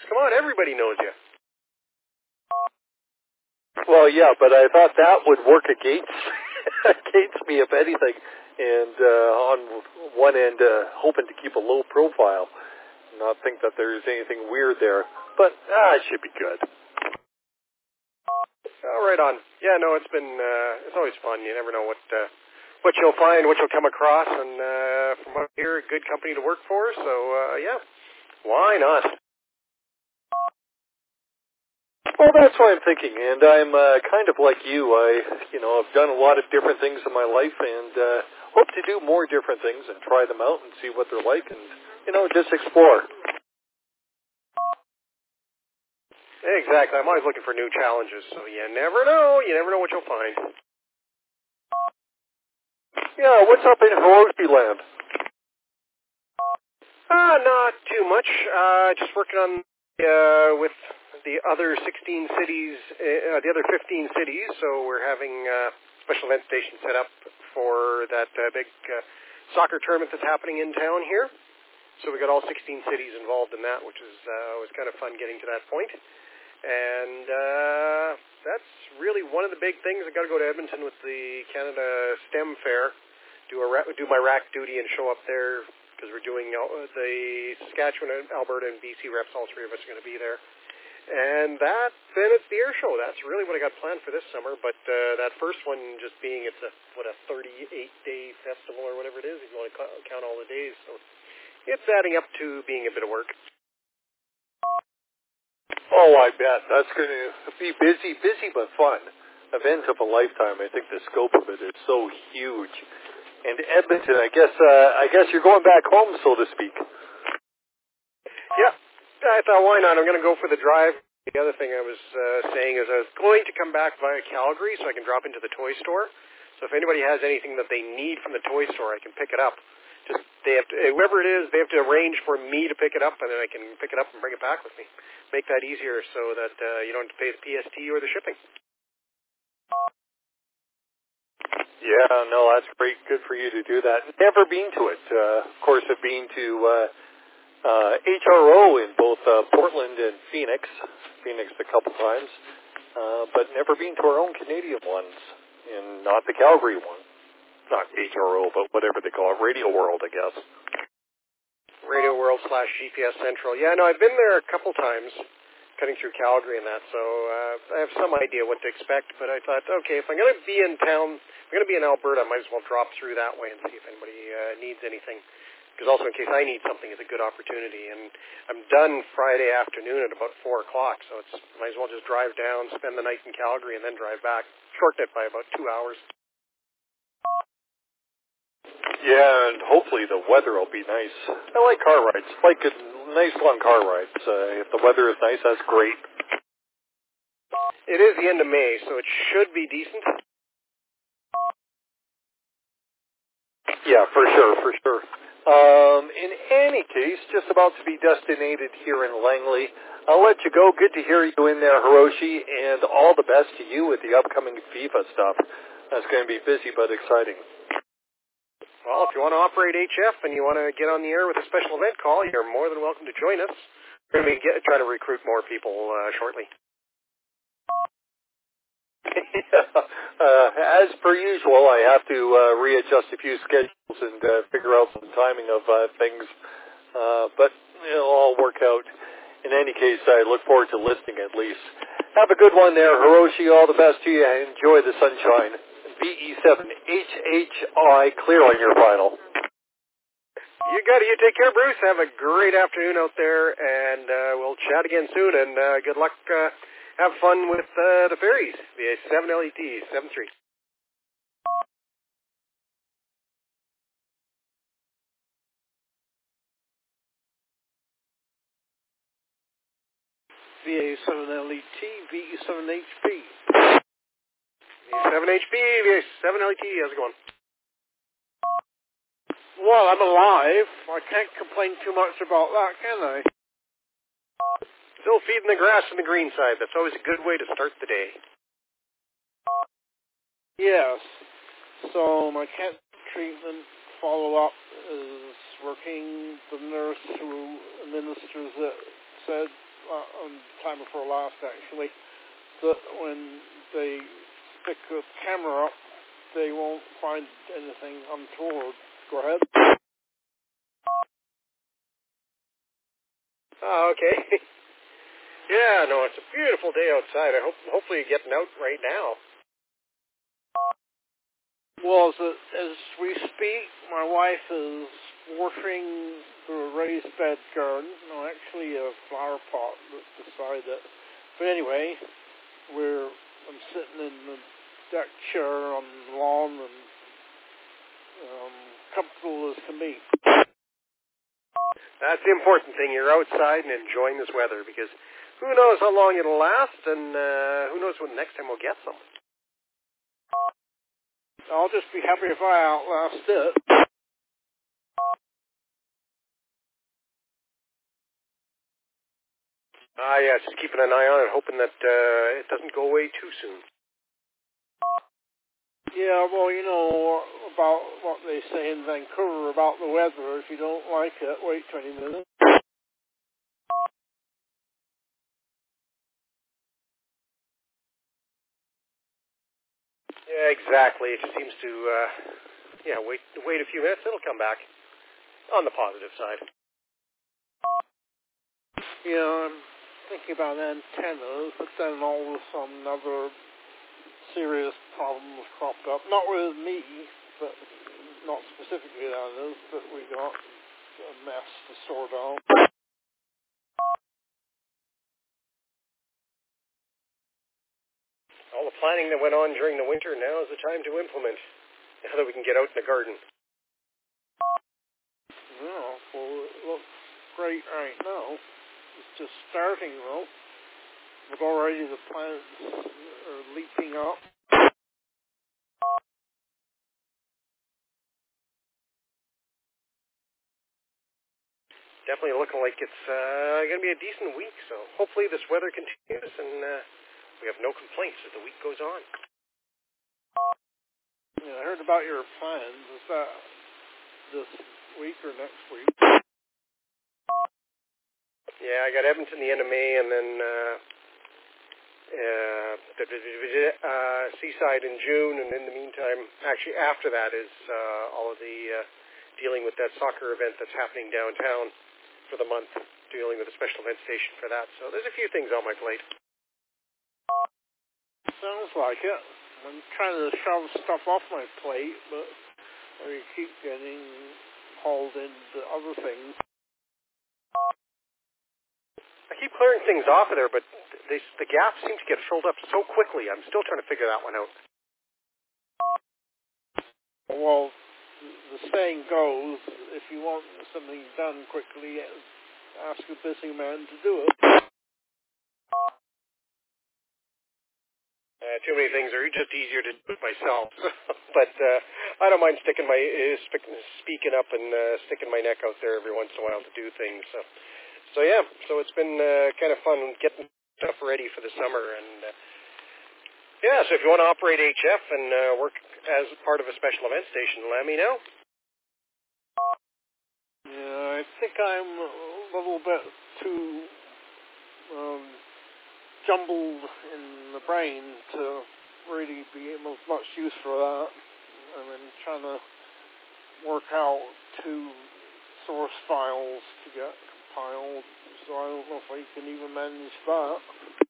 Come on, everybody knows you. Well, yeah, but I thought that would work against me, if anything. And on one end, hoping to keep a low profile, not think that there's anything weird there. But it should be good. Oh, right on. Yeah, no, it's always fun. You never know what you'll find, what you'll come across, and from what I hear, a good company to work for. So yeah, why not? Well, that's what I'm thinking, and I'm kind of like you. I've done a lot of different things in my life, and hope to do more different things and try them out and see what they're like, and just explore. Exactly. I'm always looking for new challenges, so you never know. You never know what you'll find. Yeah, what's up in Hiroshi land? Not too much. Just working on with the other 16 cities, the other 15 cities. So we're having a special event station set up for that big soccer tournament that's happening in town here. So we got all 16 cities involved in that, which was kind of fun getting to that point. And that's really one of the big things. I got to go to Edmonton with the Canada STEM Fair, do my rack duty and show up there because we're doing the Saskatchewan, Alberta, and BC reps. All three of us are going to be there. And then it's the air show. That's really what I got planned for this summer. But that first one just being it's a 38-day festival or whatever it is, if you want to count all the days. So it's adding up to being a bit of work. Oh, I bet. That's going to be busy but fun. Event of a lifetime. I think the scope of it is so huge. And Edmonton, I guess you're going back home, so to speak. Yeah. I thought, why not? I'm going to go for the drive. The other thing I was saying is I was going to come back via Calgary so I can drop into the toy store. So if anybody has anything that they need from the toy store, I can pick it up. Just whoever it is, they have to arrange for me to pick it up, and then I can pick it up and bring it back with me. Make that easier so that you don't have to pay the PST or the shipping. Yeah, no, that's great. Good for you to do that. Never been to it. Of course, I've been to HRO in both Portland and Phoenix a couple times, but never been to our own Canadian ones, and not the Calgary one. Not HRO, but whatever they call it, Radio World, I guess. Radio World / GPS Central. Yeah, no, I've been there a couple times, cutting through Calgary and that, so I have some idea what to expect, but I thought, okay, if I'm going to be in town, I'm going to be in Alberta, I might as well drop through that way and see if anybody needs anything, because also in case I need something, it's a good opportunity, and I'm done Friday afternoon at about 4 o'clock, so it's might as well just drive down, spend the night in Calgary, and then drive back, shorten it by about 2 hours. Yeah, and hopefully the weather will be nice. I like car rides. Like nice long car rides. If the weather is nice, that's great. It is the end of May, so it should be decent. Yeah, for sure. In any case, just about to be destinated here in Langley. I'll let you go. Good to hear you in there, Hiroshi, and all the best to you with the upcoming FIFA stuff. That's going to be busy but exciting. Well, if you want to operate HF and you want to get on the air with a special event call, you're more than welcome to join us. We're going to try to recruit more people shortly. As per usual, I have to readjust a few schedules and figure out some timing of things, but it'll all work out. In any case, I look forward to listening at least. Have a good one there, Hiroshi. All the best to you. Enjoy the sunshine. VE7HHI, clear on your final. You got it. You take care, Bruce. Have a great afternoon out there, and we'll chat again soon, and good luck. Have fun with the ferries, the 7LET, 73. VA7LET, VE7HP. VA7HP, VA7LET, how's it going? Well, I'm alive. I can't complain too much about that, can I? Still feeding the grass on the green side. That's always a good way to start the day. Yes. So my cat treatment follow-up is working. The nurse who administers it said time before last actually, that when they stick the camera up, they won't find anything untoward. Go ahead. Oh, okay. Yeah, no, it's a beautiful day outside. Hopefully you're getting out right now. Well, as we speak, my wife is watering the raised bed garden. No, actually a flower pot that's beside it. But anyway, I'm sitting in the deck chair on the lawn and comfortable as can be. That's the important thing. You're outside and enjoying this weather, because who knows how long it'll last, and who knows when next time we'll get some. I'll just be happy if I outlast it. Yeah, just keeping an eye on it, hoping that it doesn't go away too soon. Yeah, well, you know about what they say in Vancouver about the weather. If you don't like it, wait 20 minutes. Yeah, exactly. It just seems to, wait a few minutes, it'll come back. On the positive side. Yeah, I'm thinking about antennas, but then all of a sudden other serious problems cropped up. Not with me, but not specifically that is, but we got a mess to sort out. All the planning that went on during the winter, now is the time to implement. Now that we can get out in the garden. Yeah, well, it looks great right now. It's just starting though. But already the plants are leaping up. Definitely looking like it's going to be a decent week, so hopefully this weather continues and we have no complaints as the week goes on. Yeah, I heard about your plans. Is that this week or next week? Yeah, I got Edmonton the end of May, and then Seaside in June, and in the meantime, actually after that is all of the dealing with that soccer event that's happening downtown for the month, dealing with a special event station for that. So there's a few things on my plate. Sounds like it. I'm trying to shove stuff off my plate, but I keep getting hauled into other things. I keep clearing things off of there, but the gaps seem to get filled up so quickly. I'm still trying to figure that one out. Well, the saying goes, if you want something done quickly, ask a busy man to do it. Too many things are just easier to do myself. But I don't mind speaking up and sticking my neck out there every once in a while to do things. So yeah, so it's been kind of fun getting stuff ready for the summer. And yeah, so if you want to operate HF and work as part of a special event station, let me know. Yeah, I think I'm a little bit too jumbled in the brain to really be of much use for that. I've been trying to work out 2 source files to get compiled, so I don't know if I can even manage that.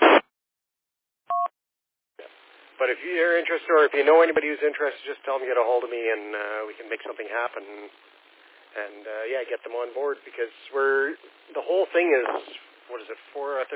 But if you're interested, or if you know anybody who's interested, just tell them to get a hold of me, and we can make something happen. And get them on board, because the whole thing is, what is it, 40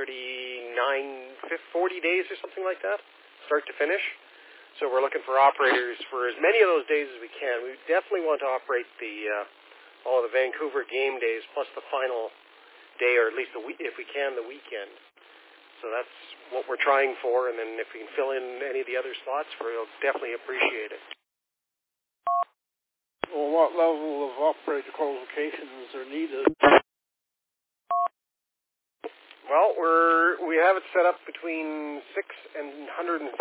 days or something like that, start to finish. So we're looking for operators for as many of those days as we can. We definitely want to operate all of the Vancouver game days plus the final day, or at least if we can, the weekend. So that's what we're trying for, and then if we can fill in any of the other slots, we'll definitely appreciate it. Well, what level of operator qualifications are needed? Well, we have it set up between 6 and 80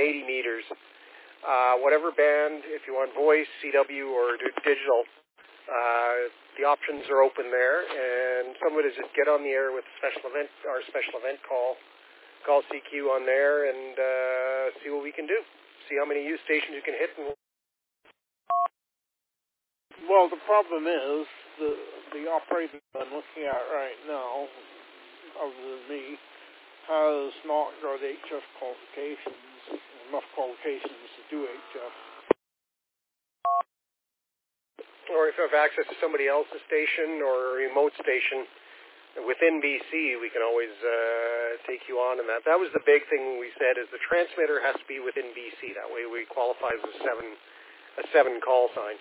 meters. Whatever band, if you want voice, CW, or digital, The options are open there, and some of it is just get on the air with our special event call CQ on there, and see what we can do. See how many use stations you can hit. Well, the problem is the operator I'm looking at right now, other than me, has not got HF qualifications, enough qualifications to do HF. Or if you have access to somebody else's station or a remote station within BC, we can always take you on in that. That was the big thing we said, is the transmitter has to be within BC. That way we qualify as a 7 call sign.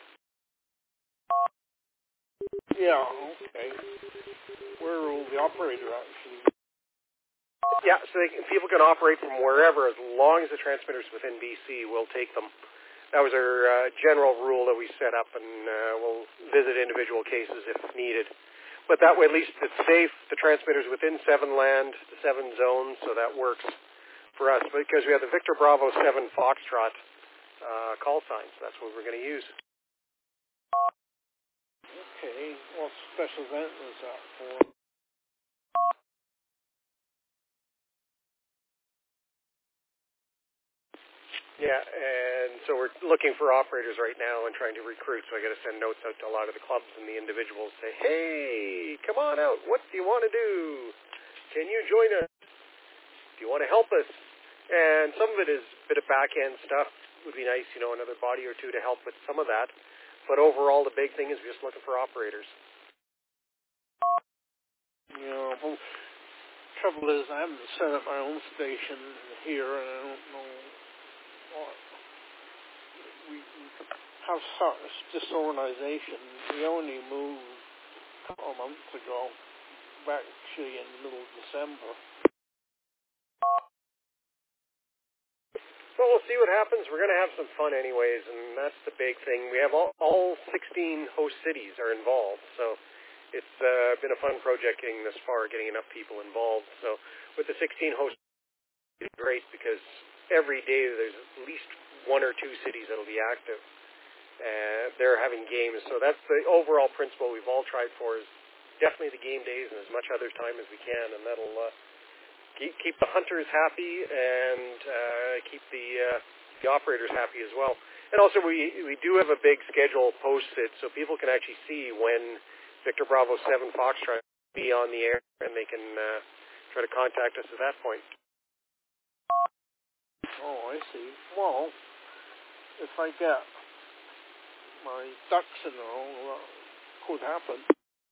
Yeah, okay. Where will the operator actually? Yeah, so people can operate from wherever as long as the transmitter's within BC. We'll take them. That was our general rule that we set up, and we'll visit individual cases if needed. But that way, at least it's safe. The transmitter's within 7 land, the 7 zone, so that works for us. Because we have the Victor Bravo 7 Foxtrot call signs. That's what we're going to use. Okay, what special event is that for? Yeah, and so we're looking for operators right now and trying to recruit. So I got to send notes out to a lot of the clubs and the individuals. Say, hey, come on out. What do you want to do? Can you join us? Do you want to help us? And some of it is a bit of back-end stuff. Would be nice, another body or two to help with some of that. But overall, the big thing is just looking for operators. Yeah, well, trouble is I haven't set up my own station here, and I don't know what. We have such disorganization. We only moved a couple of months ago, back actually in the middle of December. Well, we'll see what happens. We're going to have some fun anyways, and that's the big thing. We have all 16 host cities are involved, so it's been a fun project getting this far, getting enough people involved. So with the 16 hosts, it's great because every day there's at least 1 or 2 cities that'll be active. They're having games, so that's the overall principle we've all tried for, is definitely the game days and as much other time as we can, and that'll keep the hunters happy and keep the operators happy as well. And also we do have a big schedule posted so people can actually see when Victor Bravo 7 Foxtrot will be on the air, and they can try to contact us at that point. Oh, I see. Well, if I get my ducks in a row, that could happen.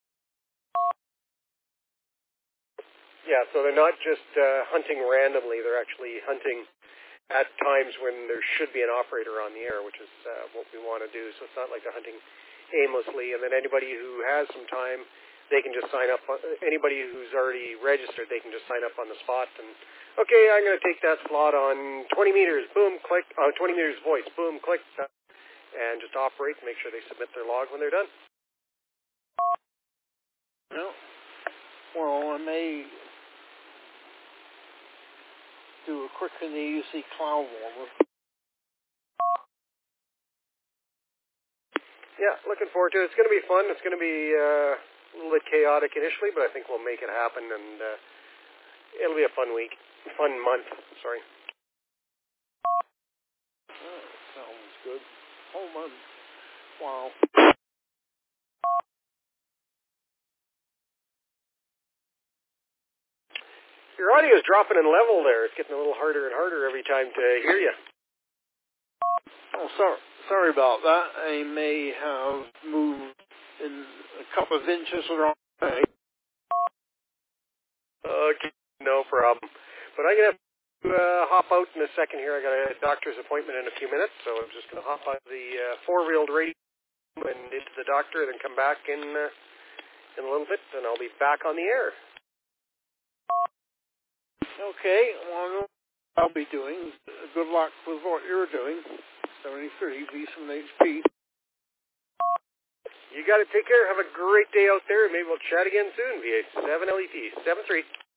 Yeah, so they're not just hunting randomly. They're actually hunting at times when there should be an operator on the air, which is what we want to do. So it's not like they're hunting aimlessly. And then anybody who has some time, they can just sign up. Anybody who's already registered, they can just sign up on the spot. And, okay, I'm going to take that slot on 20 meters, boom, click, 20 meters voice, boom, click, and just operate and make sure they submit their log when they're done. Yeah. Well, I may do a quick and easy cloud warmer. Yeah, looking forward to it. It's going to be fun. It's going to be a little bit chaotic initially, but I think we'll make it happen, and it'll be a fun week. Fun month, sorry. Oh, sounds good. Whole month. Wow. Your audio is dropping in level there. It's getting a little harder and harder every time to hear you. Oh, sorry about that. I may have moved in a couple of inches around. Okay, no problem. But I'm going to hop out in a second here. I got a doctor's appointment in a few minutes, so I'm just going to hop out the four-wheeled radio and into the doctor, and then come back in a little bit, and I'll be back on the air. Okay, well, I'll be doing. Good luck with what you're doing. 73 V7HP. You got to take care. Have a great day out there, and maybe we'll chat again soon via 7LET 73.